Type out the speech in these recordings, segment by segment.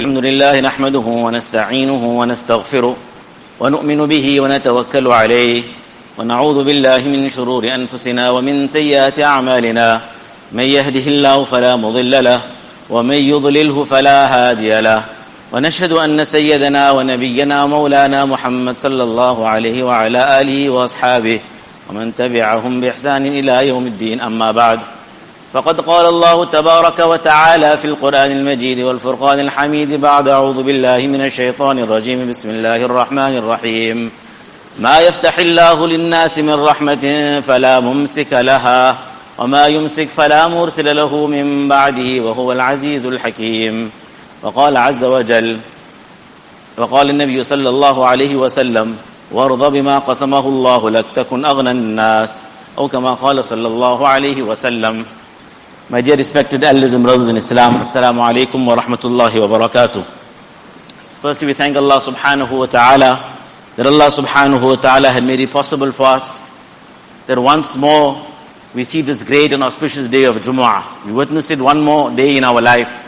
الحمد لله نحمده ونستعينه ونستغفره ونؤمن به ونتوكل عليه ونعوذ بالله من شرور أنفسنا ومن سيئات أعمالنا من يهده الله فلا مضل له ومن يضلله فلا هادي له ونشهد أن سيدنا ونبينا مولانا محمد صلى الله عليه وعلى آله وأصحابه ومن تبعهم بإحسان إلى يوم الدين أما بعد فقد قال الله تبارك وتعالى في القرآن المجيد والفرقان الحميد بعد أعوذ بالله من الشيطان الرجيم بسم الله الرحمن الرحيم ما يفتح الله للناس من رحمة فلا ممسك لها وما يمسك فلا مرسل له من بعده وهو العزيز الحكيم وقال عز وجل وقال النبي صلى الله عليه وسلم وارض بما قسمه الله لك تكن أغنى الناس أو كما قال صلى الله عليه وسلم. My dear respected elders and brothers in Islam, Assalamu alaikum wa rahmatullahi wa barakatuh. Firstly, we thank Allah subhanahu wa ta'ala that Allah subhanahu wa ta'ala had made it possible for us that once more we see this great and auspicious day of Jumu'ah. We witness it one more day in our life.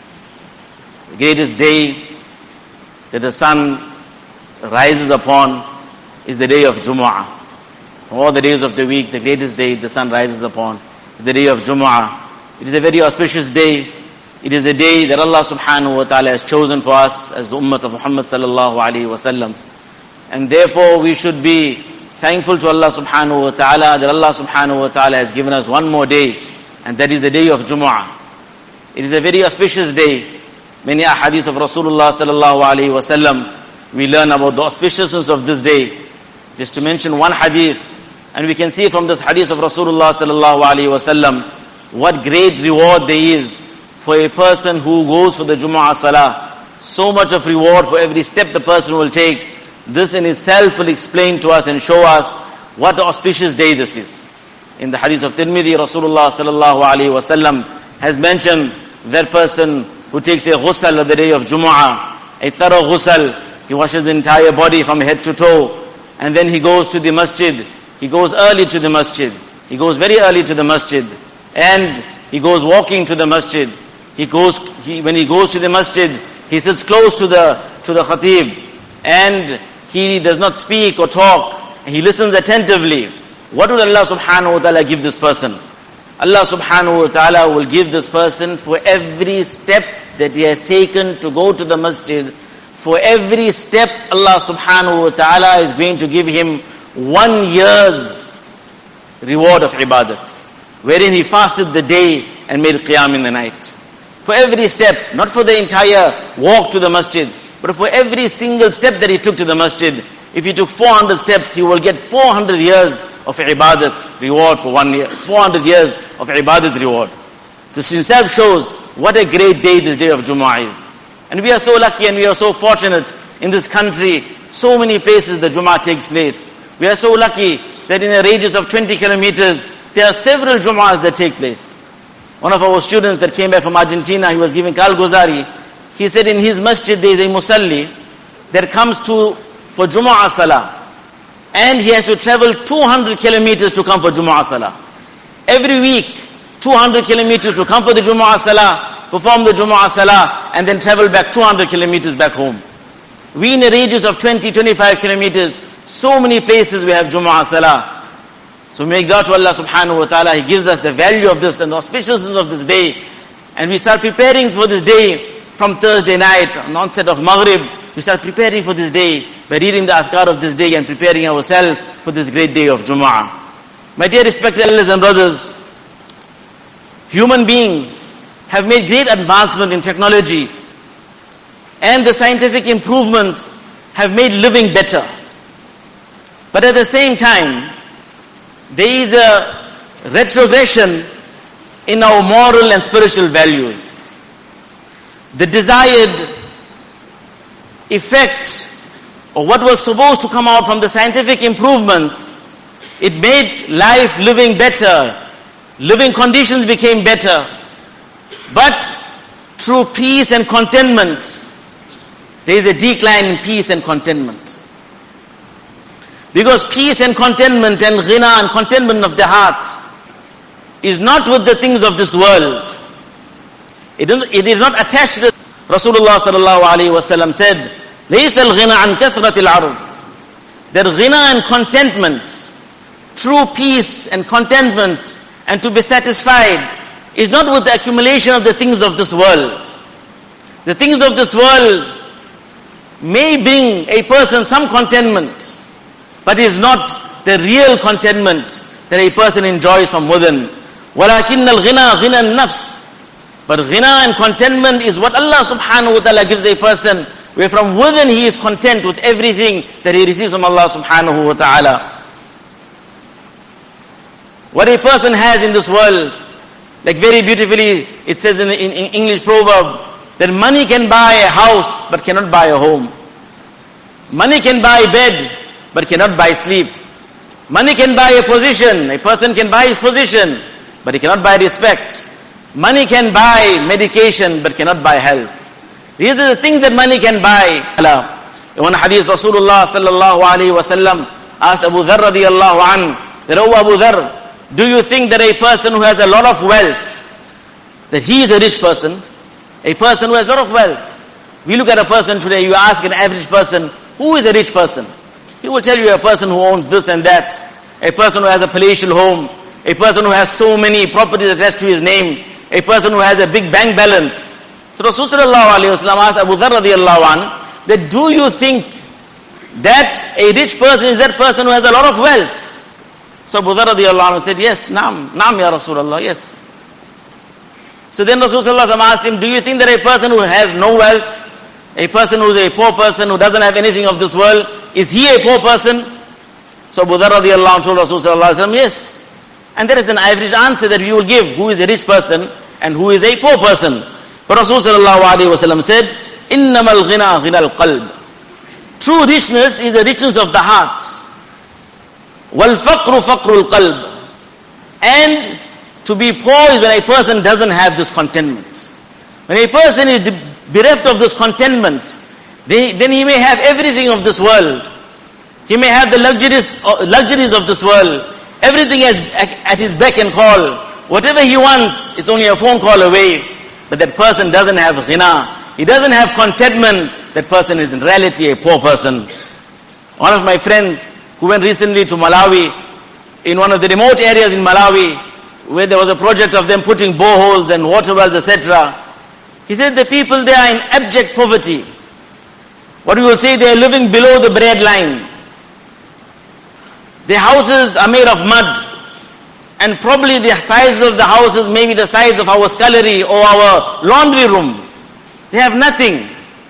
The greatest day that the sun rises upon is the day of Jumu'ah. From all the days of the week, the greatest day the sun rises upon is the day of Jumu'ah. It is a very auspicious day. It is a day that Allah subhanahu wa ta'ala has chosen for us as the ummah of Muhammad sallallahu alayhi wa sallam. And therefore we should be thankful to Allah subhanahu wa ta'ala that Allah subhanahu wa ta'ala has given us one more day, and that is the day of Jumu'ah. It is a very auspicious day. Many ahadith of Rasulullah sallallahu alayhi wa sallam, we learn about the auspiciousness of this day. Just to mention one hadith, and we can see from this hadith of Rasulullah sallallahu alayhi wa sallam what great reward there is for a person who goes for the Jumu'ah Salah. So much of reward for every step the person will take. This in itself will explain to us and show us what an auspicious day this is. In the hadith of Tirmidhi, Rasulullah sallallahu alayhi wa sallam has mentioned that person who takes a ghusl on the day of Jumu'ah, a thorough ghusl, he washes the entire body from head to toe, and then he goes to the masjid. He goes early to the masjid. He goes very early to the masjid. And he goes walking to the masjid. When he goes to the masjid, he sits close to the khatib, and he does not speak or talk. He listens attentively. What will Allah subhanahu wa ta'ala give this person? Allah subhanahu wa ta'ala will give this person for every step that he has taken to go to the masjid. For every step, Allah subhanahu wa ta'ala is going to give him 1 year's reward of ibadat, wherein he fasted the day and made qiyam in the night. For every step, not for the entire walk to the masjid, but for every single step that he took to the masjid. If he took 400 steps, he will get 400 years of ibadat reward for 1 year. 400 years of ibadat reward. This itself shows what a great day this day of Jumu'ah is. And we are so lucky and we are so fortunate in this country. So many places the Jumu'ah takes place. We are so lucky that in a radius of 20 kilometers, there are several Jumu'ahs that take place. One of our students that came back from Argentina, he was giving Kal Gozari. He said in his masjid there is a musalli that comes for Jumu'ah Salah. And he has to travel 200 kilometers to come for Jumu'ah Salah. Every week, 200 kilometers to come for the Jumu'ah Salah, perform the Jumu'ah Salah, and then travel back 200 kilometers back home. We in a radius of 20-25 kilometers, so many places we have Jumu'ah Salah. So make dua to Allah subhanahu wa ta'ala. He gives us the value of this and the auspiciousness of this day. And we start preparing for this day from Thursday night, on the onset of Maghrib. We start preparing for this day by reading the adhkar of this day and preparing ourselves for this great day of Jumu'ah. My dear respected elders and brothers, human beings have made great advancement in technology, and the scientific improvements have made living better. But at the same time, there is a retrogression in our moral and spiritual values. The desired effect, or what was supposed to come out from the scientific improvements, it made life living better. Living conditions became better. But through peace and contentment, there is a decline in peace and contentment. Because peace and contentment and ghina and contentment of the heart is not with the things of this world. It is not attached to Rasulullah sallallahu alayhi wa sallam said, لَيْسَ الْغِنَى عَنْ كَثْرَةِ الْعَرْضِ. That ghina and contentment, true peace and contentment, and to be satisfied, is not with the accumulation of the things of this world. The things of this world may bring a person some contentment, but is not the real contentment that a person enjoys from within. وَلَكِنَّ الْغِنَى غِنَى النَّفْسِ. But ghina and contentment is what Allah subhanahu wa ta'ala gives a person, where from within he is content with everything that he receives from Allah subhanahu wa ta'ala. What a person has in this world, like very beautifully it says in English proverb, that money can buy a house but cannot buy a home. Money can buy bed but cannot buy sleep. Money can buy a position. A person can buy his position but he cannot buy respect. Money can buy medication but cannot buy health. These are the things that money can buy. In one hadith, Rasulullah sallallahu alayhi wa sallam asked Abu Dharr radiyallahu an, that, "Oh Abu Dharr, do you think that a person who has a lot of wealth, that he is a rich person?" A person who has a lot of wealth. We look at a person today, you ask an average person, who is a rich person? He will tell you a person who owns this and that, a person who has a palatial home, a person who has so many properties attached to his name, a person who has a big bank balance. So Rasulullah sallallahu alayhi wa sallam asked Abu Dharr radiyallahu an, that do you think that a rich person is that person who has a lot of wealth? So Abu Dharr radiyallahu an said, yes, naam ya Rasulullah, yes. So then Rasulullah asked him, do you think that a person who has no wealth, a person who is a poor person, who doesn't have anything of this world, is he a poor person? So Abu Dharr radiyallahu anh told Rasulullah, yes. And that is an average answer that we will give, who is a rich person and who is a poor person. But Rasulullah said, إِنَّمَا الْغِنَى غِنَى الْقَلْبِ. True richness is the richness of the heart. وَالْفَقْرُ فَقْرُ الْقَلْبِ. And to be poor is when a person doesn't have this contentment. When a person is bereft of this contentment, then he may have everything of this world. He may have the luxuries of this world. Everything is at his beck and call. Whatever he wants, it's only a phone call away. But that person doesn't have ghina. He doesn't have contentment. That person is in reality a poor person. One of my friends who went recently to Malawi, in one of the remote areas in Malawi, where there was a project of them putting boreholes and water wells, etc. He said the people there are in abject poverty. What we will say, they are living below the bread line. Their houses are made of mud. And probably the size of the houses may be the size of our scullery or our laundry room. They have nothing.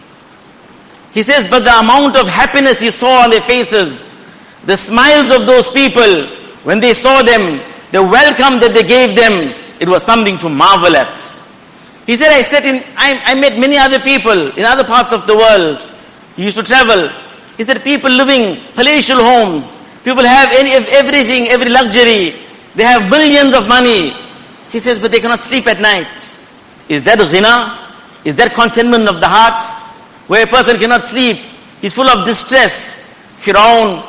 He says, but the amount of happiness he saw on their faces, the smiles of those people, when they saw them, the welcome that they gave them, it was something to marvel at. He said, I met many other people in other parts of the world. He used to travel. He said, people living palatial homes. People have everything, every luxury. They have billions of money. He says, but they cannot sleep at night. Is that ghina? Is that contentment of the heart? Where a person cannot sleep. He's full of distress. Firaun,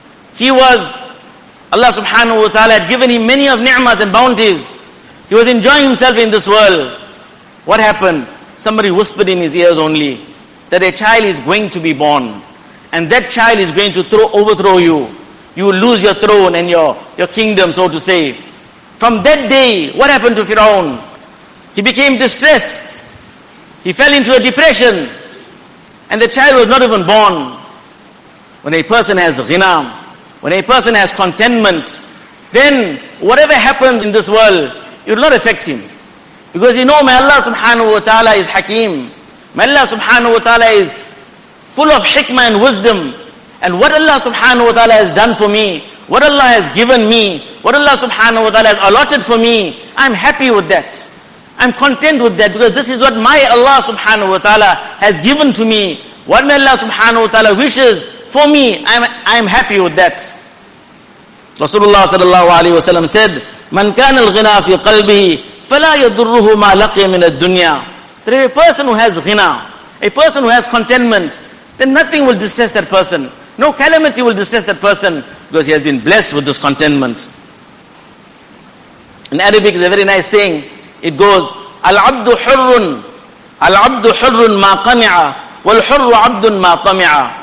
Allah subhanahu wa ta'ala had given him many of ni'mat and bounties. He was enjoying himself in this world. What happened? Somebody whispered in his ears only that a child is going to be born. And that child is going to overthrow you. You will lose your throne and your kingdom, so to say. From that day, what happened to Firaun? He became distressed. He fell into a depression. And the child was not even born. When a person has ghina, when a person has contentment, then whatever happens in this world, it will not affect him. Because may Allah subhanahu wa ta'ala is Hakim. May Allah subhanahu wa ta'ala is full of hikmah and wisdom. And what Allah subhanahu wa ta'ala has done for me, what Allah has given me, what Allah subhanahu wa ta'ala has allotted for me, I'm happy with that. I'm content with that, because this is what my Allah subhanahu wa ta'ala has given to me. What my Allah subhanahu wa ta'ala wishes for me, I'm happy with that. Rasulullah sallallahu alayhi wa sallam said, Man kana al-ghina fi qalbihi, fala yadurruhu ma laqiya min ad-dunya. That if a person who has ghina, a person who has contentment, then nothing will distress that person. No calamity will distress that person, because he has been blessed with this contentment. In Arabic, it's a very nice saying. It goes, Al-abdu hurrun Al-abdu hurrun ma qani'a, wal-hurru abdun ma tami'a.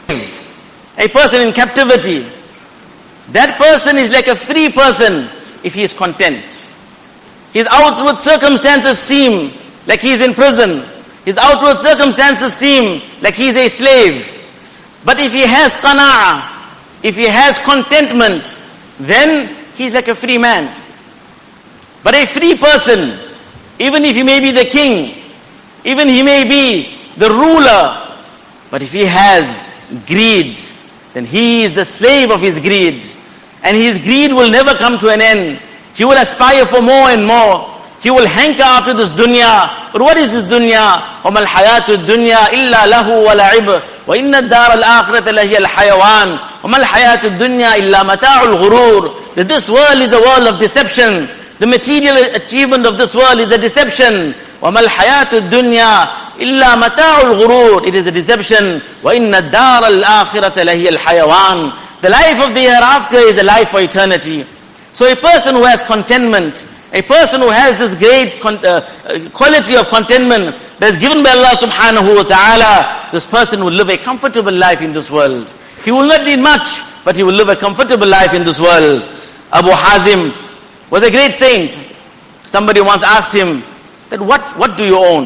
A person in captivity, that person is like a free person if he is content. His outward circumstances seem like he is in prison. His outward circumstances seem like he is a slave. But if he has qana'a, if he has contentment, then he is like a free man. But a free person, even if he may be the king, even he may be the ruler, but if he has greed, then he is the slave of his greed. And his greed will never come to an end. He will aspire for more and more. He will hanker after this dunya. But what is this dunya? وَمَا الْحَيَاةُ الدُّنْيَا إِلَّا لَهُ وَلَعِبْ وَإِنَّ الدَّارَ الْآخِرَةَ لَهِيَ الْحَيَوَانِ وَمَا الْحَيَاةُ الدُّنْيَا إِلَّا مَتَاعُ الْغُرُورِ. That this world is a world of deception. The material achievement of this world is a deception. وَمَا الْحَيَاةُ الدُّنْيَا إِلَّا مَتَاعُ الْغُرُورِ. It is a deception. وَإِنَّ الدَّارَ الْآخِرَةَ لَهِيَ الْحَيَوَانِ. The life of the hereafter is a life for eternity. So a person who has contentment, a person who has this great quality of contentment that is given by Allah subhanahu wa ta'ala, this person will live a comfortable life in this world. He will not need much, but he will live a comfortable life in this world. Abu Hazim was a great saint. Somebody once asked him that what do you own?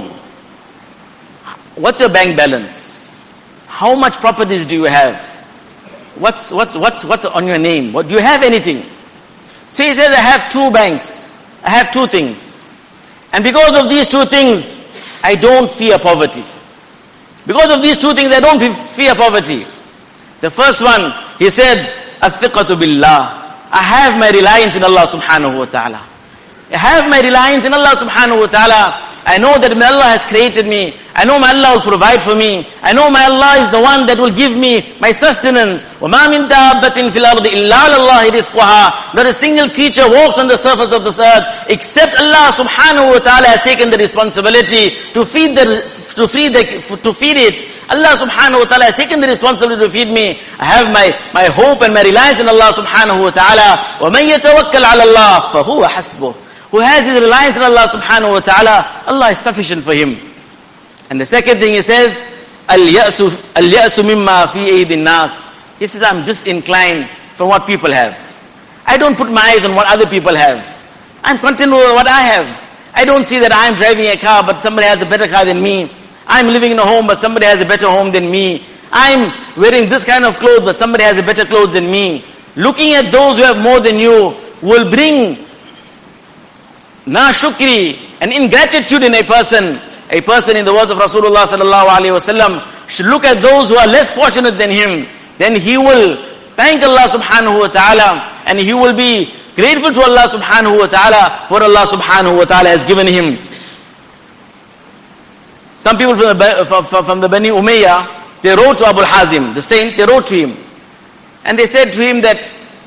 What's your bank balance? How much properties do you have? What's on your name? What do you have anything? So he says, I have 2 banks. I have 2 things. And because of these 2 things, I don't fear poverty. Because of these 2 things, I don't fear poverty. The first one, he said, Athiqatu billah. I have my reliance in Allah subhanahu wa ta'ala. I have my reliance in Allah subhanahu wa ta'ala. I know that my Allah has created me. I know my Allah will provide for me. I know my Allah is the one that will give me my sustenance. وَمَا مِن دَابَّةٍ فِي الْأَرْضِ إِلَّا عَلَى اللَّهِ رِزْقُهَا. Not a single creature walks on the surface of this earth except Allah subhanahu wa ta'ala has taken the responsibility to feed it. Allah subhanahu wa ta'ala has taken the responsibility to feed me. I have my hope and my reliance in Allah subhanahu wa ta'ala. وَمَن يَتَوَكَّلْ عَلَى اللَّهِ فَهُوَ حَسْبُهُ. Who has his reliance in Allah subhanahu wa ta'ala, Allah is sufficient for him. And the second thing he says, Al-ya'su mimma fi aydin nas. He says, I'm disinclined from what people have. I don't put my eyes on what other people have. I'm content with what I have. I don't see that I'm driving a car, but somebody has a better car than me. I'm living in a home, but somebody has a better home than me. I'm wearing this kind of clothes, but somebody has a better clothes than me. Looking at those who have more than you will bring shukri and ingratitude in a person. A person, in the words of Rasulullah sallallahu alaihi wasallam, should look at those who are less fortunate than him. Then he will thank Allah subhanahu wa ta'ala and he will be grateful to Allah subhanahu wa ta'ala for Allah subhanahu wa ta'ala has given him. Some people from the Bani Umayyah, they wrote to Abu Hazim, the saint, they wrote to him. And they said to him that,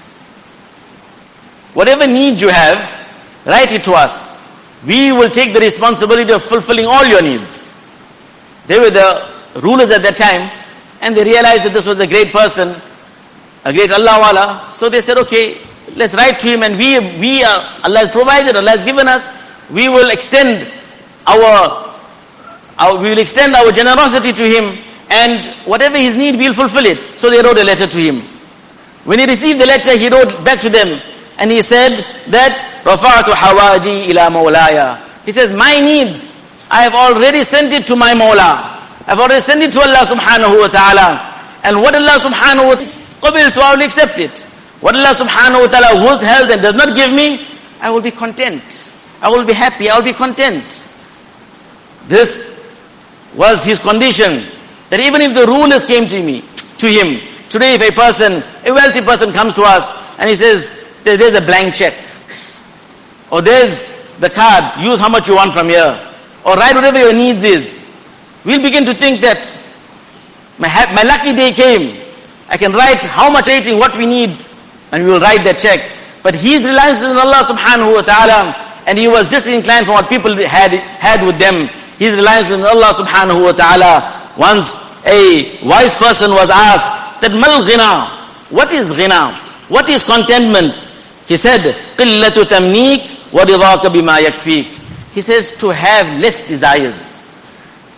whatever need you have, write it to us. We will take the responsibility of fulfilling all your needs. They were the rulers at that time, and they realized that this was a great person, a great Allah wala. So they said, okay, let's write to him, and Allah has provided, Allah has given us. We will extend our generosity to him, and whatever his need, we'll fulfill it. So they wrote a letter to him. When he received the letter, he wrote back to them, and he said that, رَفَعْتُ حَوَاجِي إِلَى مَوْلَايَ. He says, my needs, I have already sent it to my Mawla. I've already sent it to Allah subhanahu wa ta'ala. And what Allah subhanahu wa ta'ala to, I will accept it. What Allah subhanahu wa ta'ala withheld and does not give me, I will be content. I will be happy, I will be content. This was his condition. That even if the rulers came to him, today if a wealthy person comes to us and he says, there's a blank check, or there's the card, use how much you want from here, or write whatever your needs is, we'll begin to think that my lucky day came. I can write how much eating, what we need, and we will write that check. But his reliance is on Allah subhanahu wa ta'ala, and he was disinclined from what people had with them. His reliance is on Allah subhanahu wa ta'ala. Once a wise person was asked that, Mal ghina, what is ghina? What is contentment? He said, قِلَّةُ تَمْنِيكَ وَرِضَاكَ بِمَا يَكْفِيكَ. He says, to have less desires.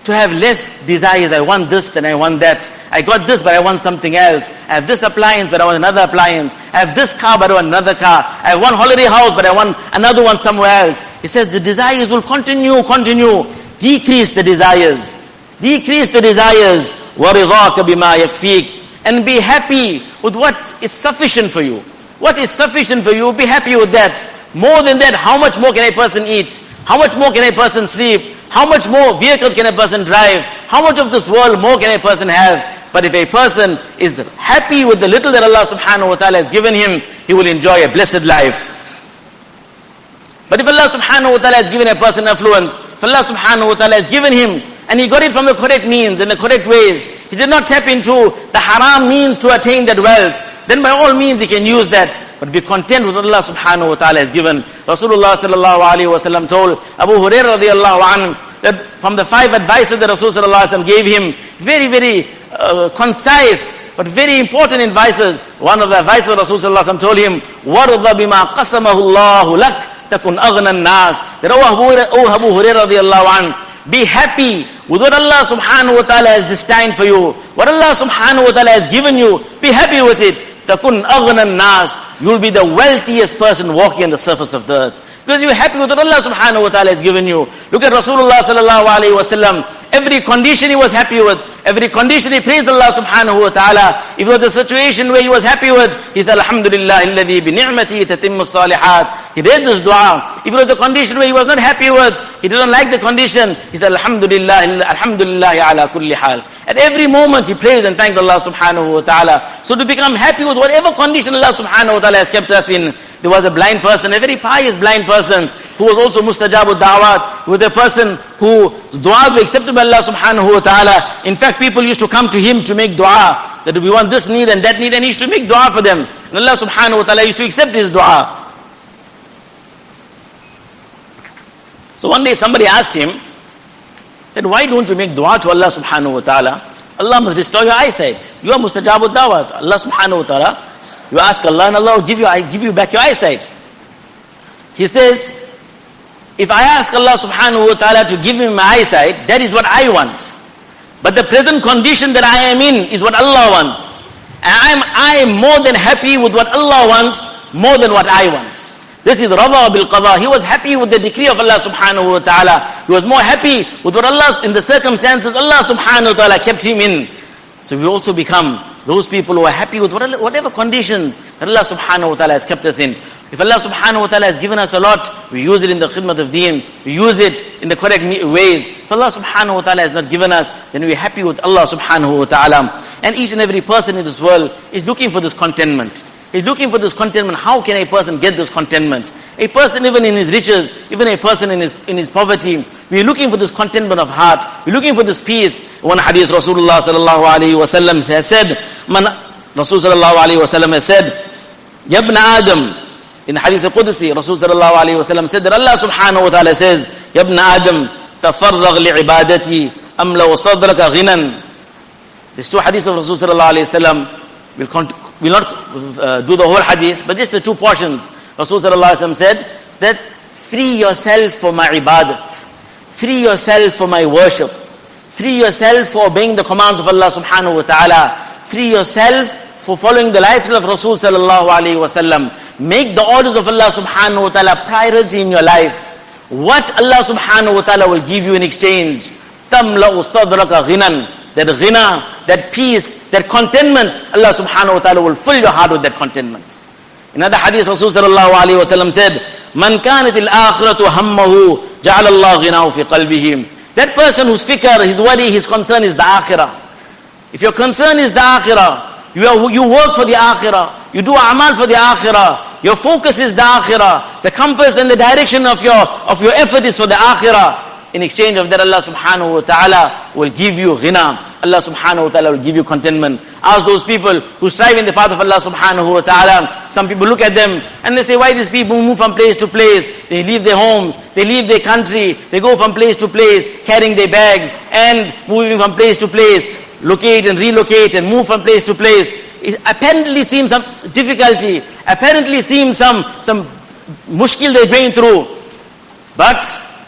to have less desires. I want this and I want that. I got this but I want something else. I have this appliance but I want another appliance. I have this car but I want another car. I have one holiday house but I want another one somewhere else. He says the desires will continue. Decrease the desires. Decrease the desires. وَرِضَاكَ بِمَا يَكْفِيكَ. And be happy with what is sufficient for you. What is sufficient for you, be happy with that. More than that, how much more can a person eat? How much more can a person sleep? How much more vehicles can a person drive? How much of this world more can a person have? But if a person is happy with the little that Allah subhanahu wa ta'ala has given him, he will enjoy a blessed life. But if Allah subhanahu wa ta'ala has given a person affluence, if Allah subhanahu wa ta'ala has given him, and he got it from the correct means, in the correct ways, he did not tap into the haram means to attain that wealth, then by all means he can use that. But be content with what Allah subhanahu wa ta'ala has given. Rasulullah sallallahu alayhi wa sallam told Abu Hurairah radiallahu anhu that from the 5 advices that Rasulullah sallallahu alayhi wa sallam gave him, very, very concise, but very important advices. One of the advices Rasulullah sallallahu alayhi wa sallam told him, وَرْضَ بِمَا قَسَمَهُ اللَّهُ لَكْ تَكُنْ أَغْنَى النَّاسِ. That, O Abu Hurairah radiallahu anhu, be happy with what Allah subhanahu wa ta'ala has destined for you. What Allah subhanahu wa ta'ala has given you, be happy with it. Takun aghna nas. You'll be the wealthiest person walking on the surface of the earth. Because you're happy with what Allah subhanahu wa ta'ala has given you. Look at Rasulullah sallallahu alayhi wa sallam. Every condition he was happy with. Every condition he praised Allah subhanahu wa ta'ala. If it was a situation where he was happy with, he said, Alhamdulillah, alladhi bi ni'mati tatimmu salihat. He read this dua. If it was a condition where he was not happy with, he didn't like the condition, he said, Alhamdulillah, alhamdulillah ala kulli hal. At every moment he praised and thanked Allah subhanahu wa ta'ala. So to become happy with whatever condition Allah subhanahu wa ta'ala has kept us in. There was a blind person, a very pious blind person, who was also mustajabu da'wat. He was a person whose dua was accepted by Allah subhanahu wa ta'ala. In fact, people used to come to him to make dua, that we want this need and that need, and he used to make dua for them. And Allah subhanahu wa ta'ala used to accept his dua. So one day somebody asked him, that why don't you make dua to Allah subhanahu wa ta'ala? Allah must restore your eyesight. You are mustajabu da'wat. Allah subhanahu wa ta'ala, you ask Allah and Allah will give you back your eyesight. He says, if I ask Allah subhanahu wa ta'ala to give me my eyesight, that is what I want. But the present condition that I am in is what Allah wants. And I am more than happy with what Allah wants, more than what I want. This is Rada bil Qada. He was happy with the decree of Allah subhanahu wa ta'ala. He was more happy with what Allah, in the circumstances Allah subhanahu wa ta'ala kept him in. So we also become those people who are happy with whatever conditions that Allah subhanahu wa ta'ala has kept us in. If Allah subhanahu wa ta'ala has given us a lot, we use it in the khidmat of deen, we use it in the correct ways. If Allah subhanahu wa ta'ala has not given us, then we are happy with Allah subhanahu wa ta'ala. And each and every person in this world is looking for this contentment. He's looking for this contentment. How can a person get this contentment? A person even in his riches, even a person in his poverty, we are looking for this contentment of heart. We're looking for this peace. One hadith Rasulullah sallallahu alayhi wa sallam has said, Rasul sallallahu alayhi wa sallam has said, Yabna Adam, in the hadith al-Qudsi, Rasul sallallahu alayhi wa sallam said that Allah subhanahu wa ta'ala says, Yabna Adam, tafarragh li'ibadati, amla wa sadraka ghinan. These two hadiths of Rasul sallallahu alayhi wa sallam will not do the whole hadith, but just the two portions. Rasul sallallahu alayhi wa sallam said that free yourself for my ibadat. Free yourself for my worship. Free yourself for obeying the commands of Allah subhanahu wa ta'ala. Free yourself for following the lifestyle of Rasul sallallahu alayhi wa sallam. Make the orders of Allah subhanahu wa ta'ala priority in your life. What Allah subhanahu wa ta'ala will give you in exchange. Tamla'u sadraka ghinan. That ghina, that peace, that contentment, Allah subhanahu wa ta'ala will fill your heart with that contentment. Another hadith, Rasul sallallahu alayhi wa sallam said, Man kanat al-akhiratu hammahu, ja'ala Allah ghinahu fi qalbihim. That person whose fikr, his worry, his concern is the akhirah. If your concern is the akhirah, you work for the akhirah, you do amal for the akhirah, your focus is the akhirah, the compass and the direction of your effort is for the akhirah. In exchange of that, Allah subhanahu wa ta'ala will give you ghina. Allah subhanahu wa ta'ala will give you contentment. Ask those people who strive in the path of Allah subhanahu wa ta'ala. Some people look at them and they say, why these people move from place to place? They leave their homes, they leave their country, they go from place to place, carrying their bags and moving from place to place, locate and relocate and move from place to place. It apparently seems some difficulty, apparently seems some mushkil they're going through. But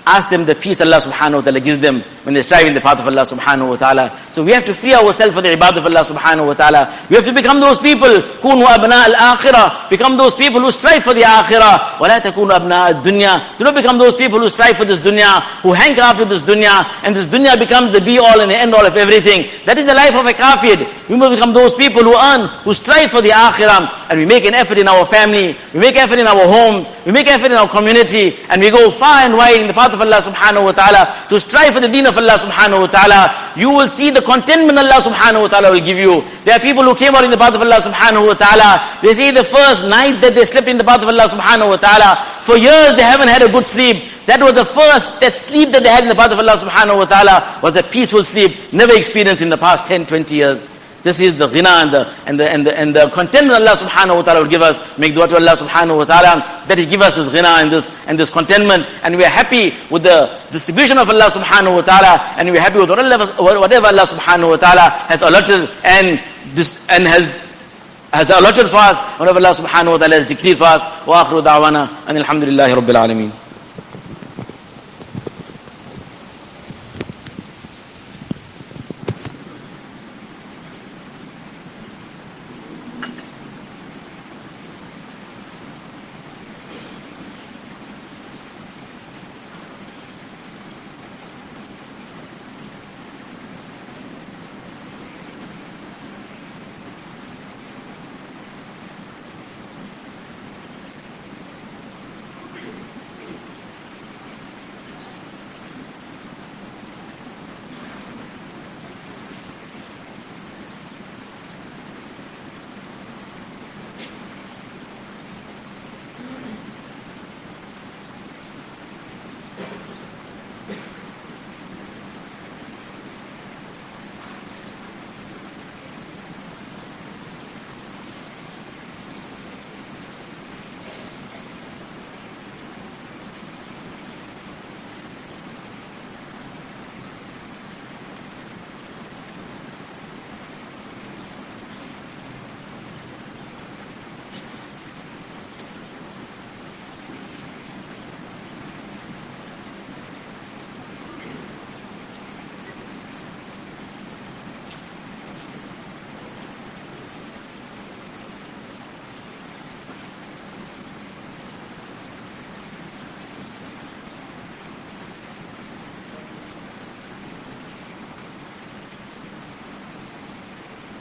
ask them the peace Allah subhanahu wa ta'ala gives them when they strive in the path of Allah subhanahu wa ta'ala. So we have to free ourselves for the ibadah of Allah subhanahu wa ta'ala. We have to become those people, kunu abna al-akhirah, become those people who strive for the akhirah. وَلَا تَكُونُ أَبْنَاءَ الدُّنْيَا. Do not become those people who strive for this dunya, who hanker after this dunya, and this dunya becomes the be-all and the end-all of everything. That is the life of a kafir. We must become those people who earn, who strive for the akhirah, and we make an effort in our family, we make effort in our homes, we make effort in our community, and we go far and wide in the path of Allah subhanahu wa ta'ala to strive for the deen of Allah subhanahu wa ta'ala. You will see the contentment Allah subhanahu wa ta'ala will give you. There are people who came out in the path of Allah subhanahu wa ta'ala. They say the first night that they slept in the path of Allah subhanahu wa ta'ala, for years they haven't had a good sleep. That was the first, that sleep that they had in the path of Allah subhanahu wa ta'ala was a peaceful sleep, never experienced in the past 10, 20 years. This is the ghina and the contentment Allah subhanahu wa ta'ala will give us. Make dua to Allah subhanahu wa ta'ala that He give us this ghina and this contentment, and we are happy with the distribution of Allah subhanahu wa ta'ala, and we are happy with whatever Allah subhanahu wa ta'ala has allotted and has allotted for us, whatever Allah subhanahu wa ta'ala has decreed for us. Wa akhiru da'wana and alhamdulillahi rabbil alameen.